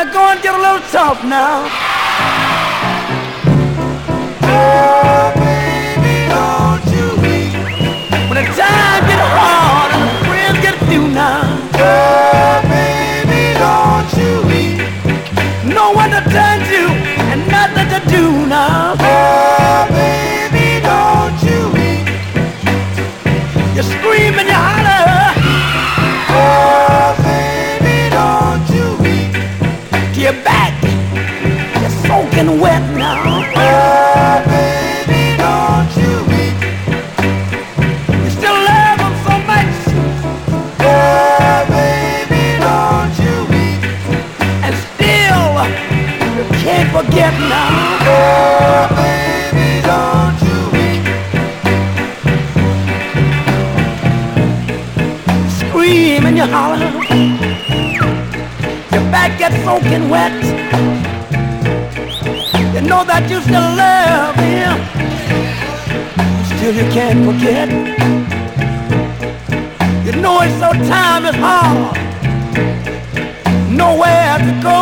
to go and get a little tough now. Oh, baby, don't you weep. When the time get hard and the friends get few now. Oh, baby, don't you weep. No one to turn to and nothing to do now. Oh, baby, don't you weep. You scream and you holler. Oh, baby, don't you weep. To your back, you're soaking wet now. Oh, baby, don't you weep. You still love them so much. Oh, baby, don't you weep. And still, you can't forget now. Oh, baby, don't you weep. Scream and you holler. Your back gets soaking wet. You know that you still love him. Still you can't forget. You know it's so time is hard. Nowhere to go.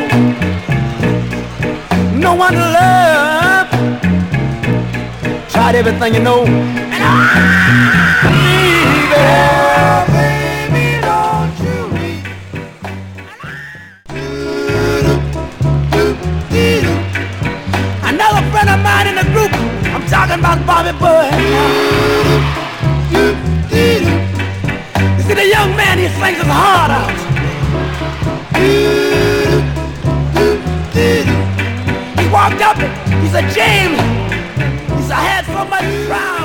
No one to love. Tried everything you know. And Oh, baby, don't you weep. another friend of mine in the group, I'm talking about Bobby Boy. You see the young man, he sings his heart out. He walked up, he said, James, he said, I had so much pride.